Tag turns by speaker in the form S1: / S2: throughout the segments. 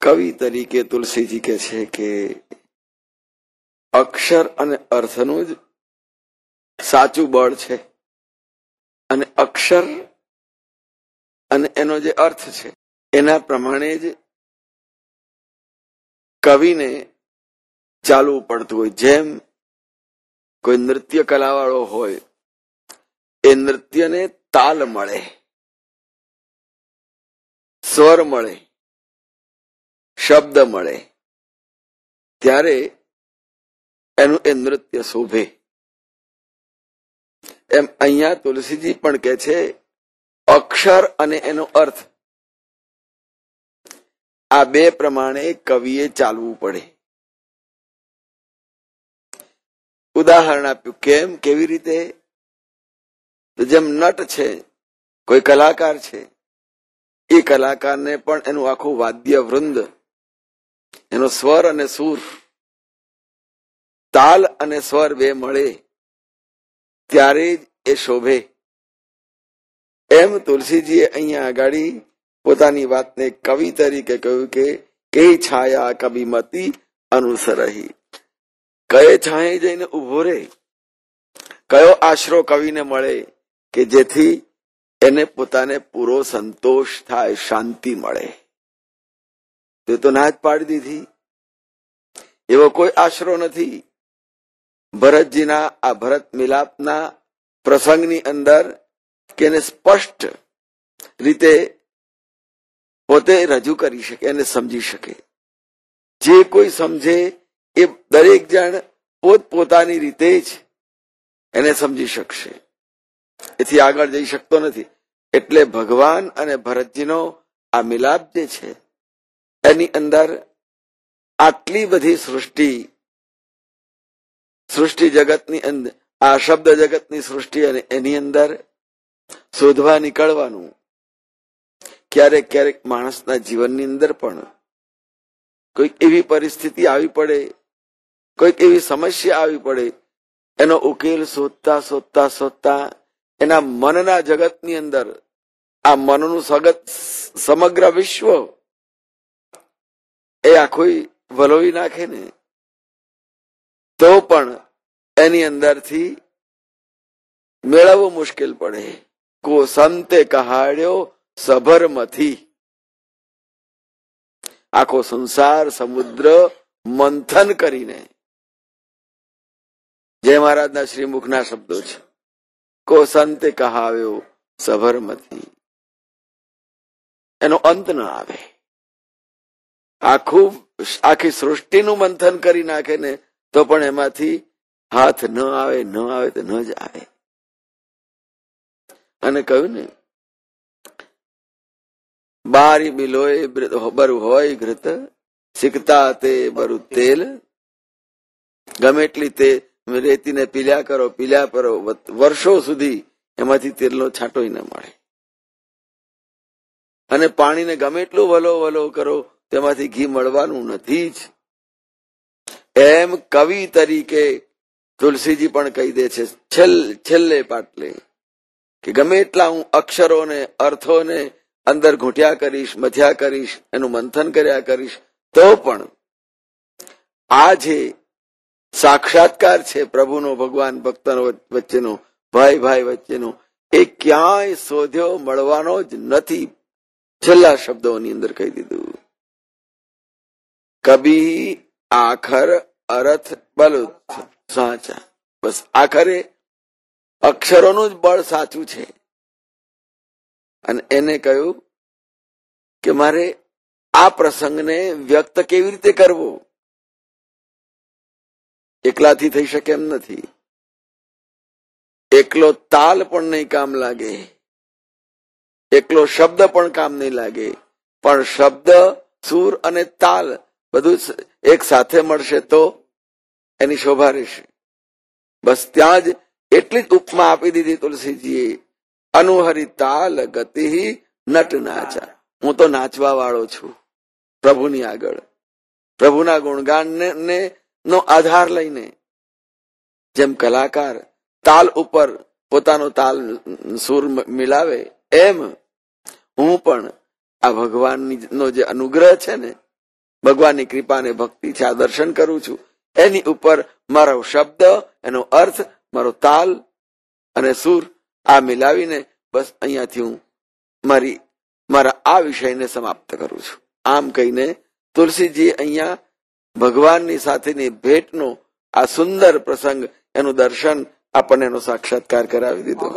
S1: કવિ તરીકે તુલસીજી કહે છે કે અક્ષર અને અર્થનું જ સાચું બળ છે, અને અક્ષર અને એનો જે અર્થ છે એના પ્રમાણે જ કવિને ચાલવું પડતું હોય. જેમ કોઈ નૃત્ય કલાવાળો હોય, એ નૃત્યને તાલ મળે, સ્વર મળે, શબ્દ મળે, ત્યારે એનું એ નૃત્ય શોભે. એમ અહીંયા તુલસીજી પણ કહે છે અક્ષર અને એનો અર્થ, આ બે પ્રમાણે કવિએ ચાલવું પડે. ઉદાહરણ આપ્યું. કેમ, કેવી રીતે? જેમ નટ છે, કોઈ કલાકાર છે, એ કલાકારને પણ એનું આખું વાદ્ય વૃંદ, એનો સ્વર અને સૂર, તાલ અને સ્વર બે મળે ત્યારે જ એ શોભે. એમ તુલસીજીએ અહીંયા આગાડી પોતાની વાતને કવિ તરીકે કહ્યું કે કઈ છાયા કવિમતી અનુસરહી. કયે છાંયે જઈને ઉભો રહે, કયો આશરો કવિને મળે કે જેથી એને પોતાને પૂરો સંતોષ થાય, શાંતિ મળે. તે તો ના જ પાડી દીધી. એવો કોઈ આશરો નથી. ભરતજીના આ ભરત મિલાપના પ્રસંગની અંદર કે એને સ્પષ્ટ રીતે પોતે રજૂ કરી શકે, એને સમજી શકે. જે કોઈ સમજે એ દરેક જણ પોતપોતાની રીતે જ એને સમજી શકશે, એથી આગળ જઈ શકતો નથી. એટલે ભગવાન અને ભરતજીનો આ મિલાપ જે છે એની અંદર આટલી બધી સૃષ્ટિ જગતની અંદર, આ શબ્દ જગતની સૃષ્ટિ, અને એની અંદર શોધવા નીકળવાનું. ક્યારેક ક્યારેક માણસના જીવનની અંદર પણ કોઈક એવી પરિસ્થિતિ આવી પડે, કોઈક એવી સમસ્યા આવી પડે, એનો ઉકેલ શોધતા શોધતા શોધતા એના મનના જગતની અંદર, આ મનનું સમગ્ર વિશ્વ એ આખું વલોવી નાખે ને, તો પણ એની અંદરથી મેળવવું મુશ્કેલ પડે. કો સંતે કહાડ્યો સબરમથી. આખો સંસાર સમુદ્ર મંથન કરીને, જય મહારાજના શ્રીમુખના શબ્દો છે, કો સંતે કહાવ્યો સબરમથી. એનો અંત ન આવે. આખી સૃષ્ટિનું મંથન કરી નાખે ને તો પણ એમાંથી હાથ ન આવે, ન આવે તો ન જ આવે. અને કહ્યું ને, બારી મિલોય બરુ હોય ઘૃત, શીખતા તે બરુ તેલ. ગમે એટલી તે રેતીને પીલ્યા કરો, વર્ષો સુધી એમાંથી તેલનો છાંટોય ન મળે. અને પાણીને ગમે એટલું વલો કરો, તેમાંથી ઘી મળવાનું નથી જ. એમ કવિ તરીકે તુલસીજી પણ કહી દે છે છેલ્લે પાટલે કે ગમે એટલા હું અક્ષરોને, અર્થોને અંદર ઘૂંટ્યા કરીશ, મથ્યા કરીશ, એનું મંથન કર્યા કરીશ, તો પણ આ જે સાક્ષાત્કાર છે પ્રભુનો, ભગવાન ભક્તનો વચ્ચેનો, ભાઈ વચ્ચેનો, એ ક્યાંય શોધ્યો મળવાનો જ નથી. છેલ્લા શબ્દોની અંદર કહી દીધું, કભી આખર અરથ બલ સાચા. બસ આખરે અક્ષરોનું જ બળ સાચું છે. અને એને કહ્યું કે મારે આ પ્રસંગને વ્યક્ત કેવી રીતે કરવો, એકલાથી થઈ શકે એમ નથી. એકલો તાલ પણ નહીં કામ લાગે, એકલો શબ્દ પણ કામ નહીં લાગે, પણ શબ્દ, સૂર અને તાલ બધું એક સાથે મળશે તો એની શોભા રહેશે. બસ ત્યાં જ એટલી જ ઉપમા આપી દીધી તુલસીજીએ, અનુહરી તાલ ગતિ નટ નાચા. હું તો નાચવા વાળો છું પ્રભુની આગળ, પ્રભુના ગુણગાન નો આધાર લઈને. જેમ કલાકાર તાલ ઉપર પોતાનો તાલ સૂર મિલાવે, એમ હું પણ આ ભગવાનનો જે અનુગ્રહ છે ને ભગવાનની કૃપા અને ભક્તિ છે, આ દર્શન કરું છું, એની ઉપર મારો શબ્દ, એનો અર્થ, મારો તાલ અને સુર આ મિલાવીને બસ અહીંયાથી હું મારા આ વિષયને સમાપ્ત કરું છું. આમ કહીને તુલસીજી અહીંયા ભગવાનની સાથેની ભેટનો આ સુંદર પ્રસંગ, એનું દર્શન આપણને એનો સાક્ષાત્કાર કરાવી દીધો.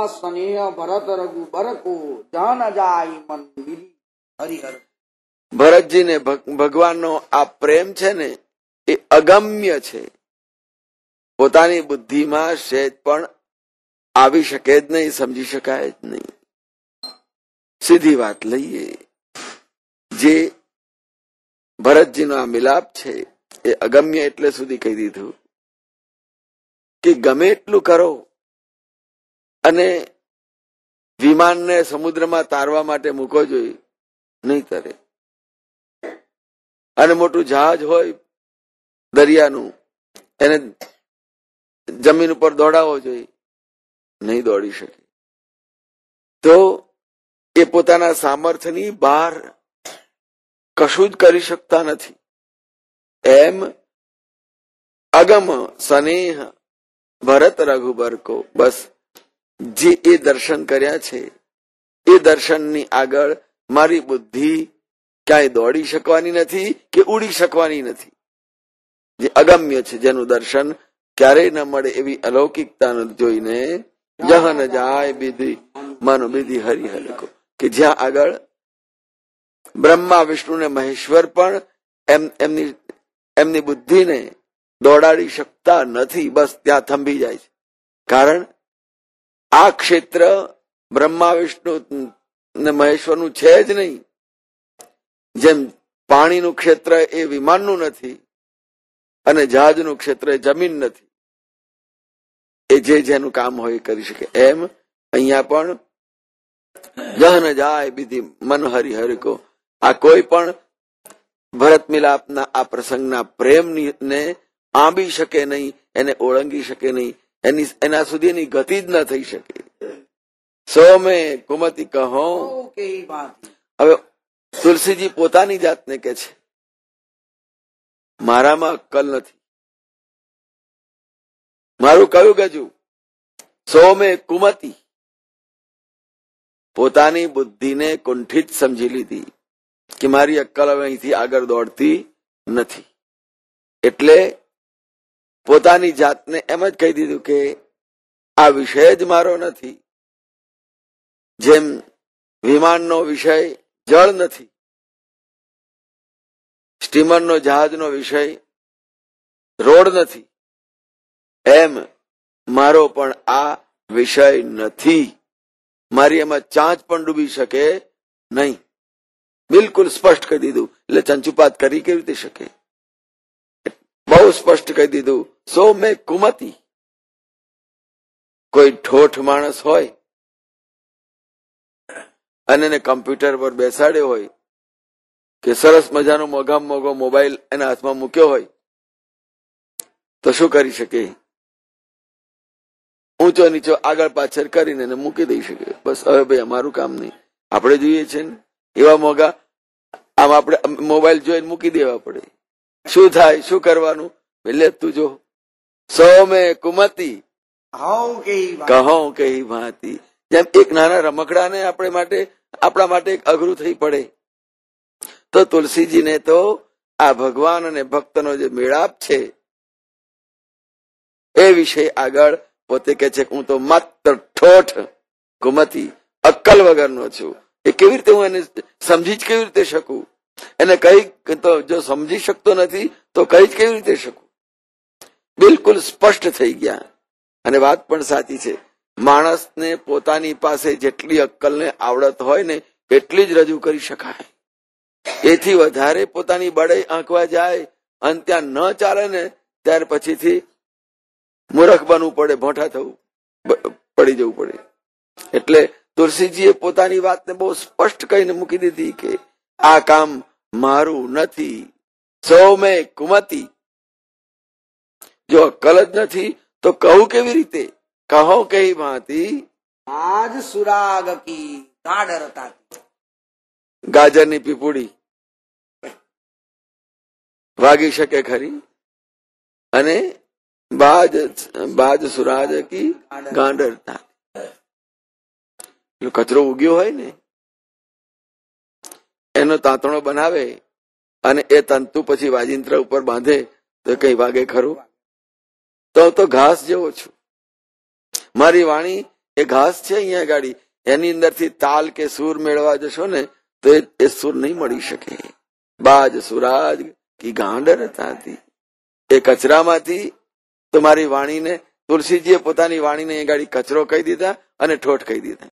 S1: ભરતજીને ભગવાનનો આ પ્રેમ છે ને એ અગમ્ય છે, પોતાની બુદ્ધિમાં સહેજ પણ આવી શકે જ નહીં, સમજી શકાય જ નહીં. સીધી વાત લઈએ, જે ભરતજીનો આ મિલાપ છે એ અગમ્ય એટલે સુધી કહી દીધું કે ગમે એટલું કરો અને વિમાનને સમુદ્રમાં તારવા માટે મૂકો જોઈએ, નહીં તરે. અને મોટું જહાજ હોય દરિયાનું, એને જમીન ઉપર દોડાવવો જોઈએ, નહીં દોડી શકે. તો એ પોતાના સામર્થ્યની બહાર કશું જ કરી શકતા નથી. એમ અગમ સ્નેહ ભરત રઘુબર કો, બસ જે એ દર્શન કર્યા છે એ દર્શનની આગળ મારી બુદ્ધિ ક્યાંય દોડી શકવાની નથી કે ઉડી શકવાની નથી. જે અગમ્ય છે, જેનું દર્શન ક્યારેય ન મળે એવી અલૌકિકતા જોઈને જહન જાય વિધિ મન વિધિ હરિહર કો, કે જ્યાં આગળ બ્રહ્મા વિષ્ણુ ને મહેશ્વર પણ એમની બુદ્ધિને દોડાડી શકતા નથી, બસ ત્યાં થંભી જાય છે. કારણ આ ક્ષેત્ર બ્રહ્મા વિષ્ણુ ને મહેશ્વરનું છે જ નહીં. જેમ પાણીનું ક્ષેત્ર એ વિમાનનું નથી અને જહાજનું ક્ષેત્ર એ જમીન નથી, એ જેનું કામ હોય એ કરી શકે. એમ અહીંયા પણ જહન જાય વિધિ મન હરિહર કો, આ કોઈ પણ ભરત મિલાપના આ પ્રસંગના પ્રેમને આંબી શકે નહીં, એને ઓળંગી શકે નહીં, એના સુધી એની ગતિ જ ન થઈ શકે. સો મેં કુમતી કહો. હવે તુલસીજી પોતાની જાતને કે છે મારામાં અક્કલ નથી, મારું કયું ગજુ. સો મેં કુમતી, પોતાની બુદ્ધિને કુંઠિત સમજી લીધી કે મારી અક્કલ હવે અહીંથી આગળ દોડતી નથી. એટલે પોતાની જાતને એમ જ કહી દીધું કે આ વિષય જ મારો નથી. જેમ વિમાનનો વિષય જળ નથી, સ્ટીમરનો જહાજનો વિષય રોડ નથી, એમ મારો પણ આ વિષય નથી. મારી એમાં ચાંચ પણ ડૂબી શકે નહીં. બિલકુલ સ્પષ્ટ કહી દીધું. એટલે ચંચુપાત કરી કેવી રીતે શકે? બહુ સ્પષ્ટ કહી દીધું. સો મેં કુમતી. કોઈ ઠોઠ માણસ હોય અને એને કમ્પ્યુટર પર બેસાડ્યો હોય કે સરસ મજાનો મોઘામાં મોઘો મોબાઈલ એના હાથમાં મૂક્યો હોય તો શું કરી શકે? ઊંચો નીચો આગળ પાછળ કરીને એને મૂકી દઈ શકે. બસ હવે ભાઈ અમારું કામ નહીં, આપણે જોઈએ છે ને એવા મોઘા, આમ આપણે મોબાઈલ જોઈને મૂકી દેવા પડે. શું થાય, શું કરવાનું? એટલે તું જો સો મેં કુમતી કહો કે ભાંતિ. જેમ એક નાના રમકડાને આપણા માટે એક અઘરું થઈ પડે, તો તુલસીજીને તો આ ભગવાન અને ભક્તનો જે મેળાપ છે એ વિષય આગળ પોતે કે છે હું તો માત્ર ઠોઠ કુમતી, અક્કલ વગરનો છું. એ કેવી રીતે હું એને સમજી જ કેવી રીતે શકું? એને કઈ તો જો સમજી શકતો નથી તો કઈ જ કેવી રીતે શકું? બિલકુલ સ્પષ્ટ થઈ ગયા. અને વાત પણ સાચી છે. માણસને પોતાની પાસે જેટલી અક્કલને આવડત હોય ને એટલી જ રજૂ કરી શકાય. એથી વધારે પોતાની બળે આંકવા જાય અને ત્યાં ન ચાલે ને ત્યાર પછીથી મૂર્ખ બનવું પડે, ભોંઠા થવું પડી જવું પડે. એટલે તુલસીજીએ પોતાની વાતને બહુ સ્પષ્ટ કહીને મૂકી દીધી કે આ કામ મારું નથી. સો મેં કુમતી. જો અક્કલ જ નથી તો કહું કેવી રીતે? કહો કઈ ભાંતિ
S2: આજ સુરાગ કી ગાઢરતા.
S1: ગાજરની પીપુડી વાગી શકે ખરી. અને બાજ સુરાજ કી ગાંડરતા, કચરો ઉગ્યો હોય ને એનો તાંતણો બનાવે અને એ તંતુ પછી વાજિંત્ર ઉપર બાંધે તો કઈ વાગે ખરું? તો ઘાસ જેવો છું. મારી વાણી એ ઘાસ છે. અહીંયા ગાડી એની અંદરથી તાલ કે સૂર મેળવા જશો ને તો એ સૂર નહીં મળી શકે. બાજ સુરાજ કી ગાંડર તાતી, એ કચરામાંથી તો મારી વાણીને તુલસીજીએ પોતાની વાણીને એ ગાડી કચરો કહી દીધા અને ઠોઠ કહી દીધા.